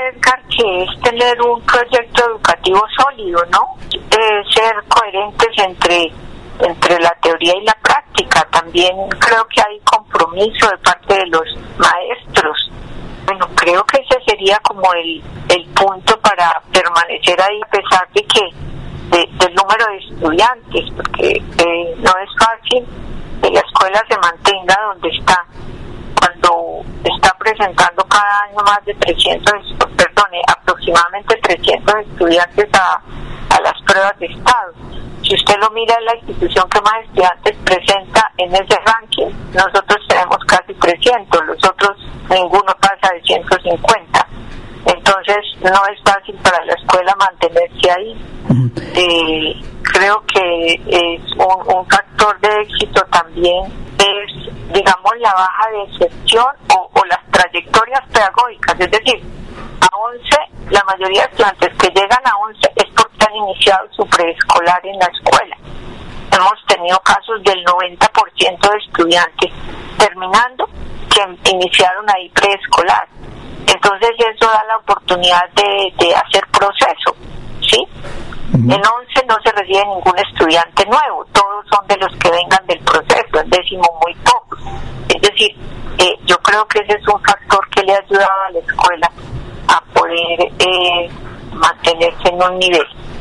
Edgar, que es tener un proyecto educativo sólido, ¿no? Ser coherentes entre la teoría y la práctica. También creo que hay compromiso de parte de los maestros. Bueno, creo que ese sería como el punto para permanecer ahí, a pesar de que del número de estudiantes, porque no es fácil que la escuela se mantenga donde está, cuando está presentando cada año más de aproximadamente 300 estudiantes a las pruebas de estado. Si usted lo mira, es la institución que más estudiantes presenta en ese ranking. Nosotros tenemos casi 300, los otros ninguno pasa de 150. Entonces no es fácil para la escuela mantenerse ahí. Creo que es un factor de éxito también es, digamos, la baja de excepción o las trayectorias pedagógicas. Es decir, a 11, la mayoría de estudiantes que llegan a 11 es porque han iniciado su preescolar en la escuela. Hemos tenido casos del 90% de estudiantes terminando que iniciaron ahí preescolar. Entonces eso da la oportunidad de hacer proceso, ¿sí? En 11 no se recibe ningún estudiante nuevo, todos son de los que vengan del proceso, en décimo muy pocos. Es decir, yo creo que ese es un factor que le ha ayudado a la escuela a poder mantenerse en un nivel.